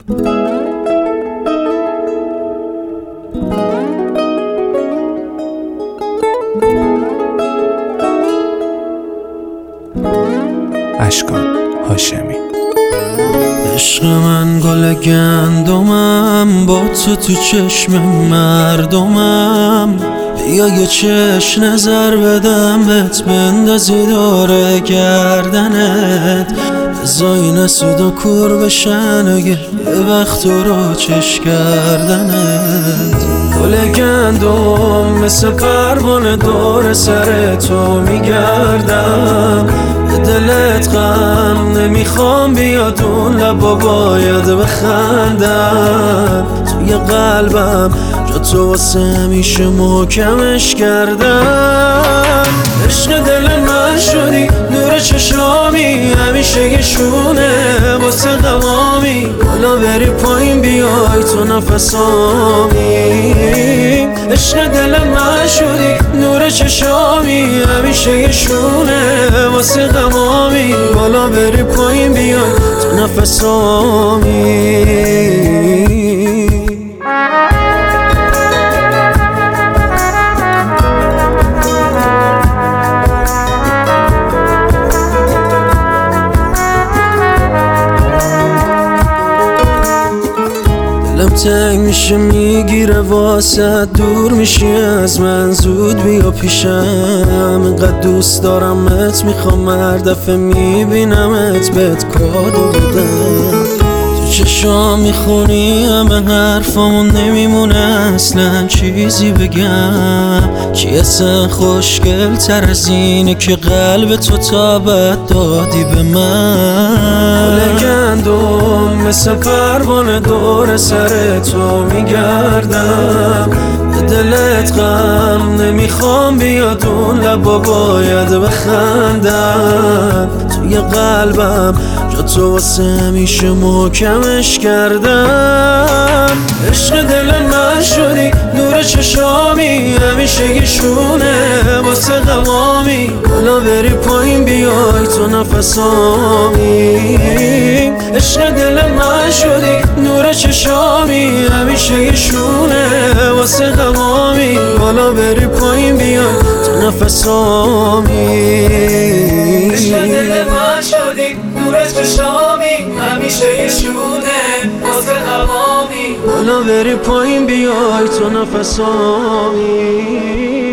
اشکان هاشمی. عشق من گل گندمم، با تو چشم مردمم. بیا یه چشم نظر بدم بهت، بندازی دور گردنت. بزای نسود و کور بشن اگه یه وقت رو چش کردنت. گل گندم مثل پروانه دور سر تو میگردم. دلت غم نمیخوام بیاد اون لبا باید بخندم. توی قلبم جا تو واسه میشه محکمش کردم. عشق دل من شدی نور چشامی، همیشه یه شونه واسه غوامی. حالا بری پایین بیای تو نفسامی. عشق دل من شدی نور چشامی، همیشه یه شونه واسه غوامی. بالا بری پایین بیای تو نفسامی. دلم تنگ میشه میگیره واسه، دور میشی از من زود بیا پیشم. اینقدر دوست دارمت میخوام هر دفعه میبینمت بهت کادو بدم. تو چشام میخونی همه حرفامون، نمیمونه اصلا چیزی بگم. چی اصلا خوشگل تر از اینه که قلب تو تابت دادی به من. گندم مثل پروانه دور سر تو میگردم. دلت غم نمیخوام بیاد اون لبا باید بخندم. توی قلبم جا تو واسه میشه محکمش کردم. عشق دل من شدی نور چشامی، همیشه یه شونه واسه غوامی. حالا بری پایین بیای تو نفسامی. عشق دل من شدی نور چشامی، همیشه یه شونه واسه غوامی. حالا بری پایین بیای تو نفسامی. عشق دل من شدی نور چشامی، همیشه یه شونه واسه غوامی. حالا بری پایین بیای تو نفسامی.